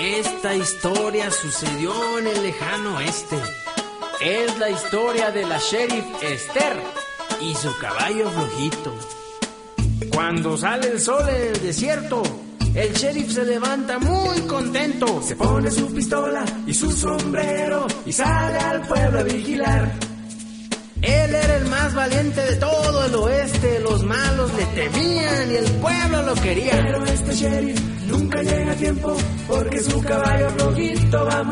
Esta historia sucedió en el lejano oeste. Es la historia de la sheriff Esther y su caballo flojito. Cuando sale el sol en el desierto, el sheriff se levanta muy contento. Se pone su pistola y su sombrero y sale al pueblo a vigilar. Él era el más valiente de todo el oeste. Los malos le temían y el pueblo lo quería. Pero este sheriff nunca llega a tiempo porque su caballo flojito va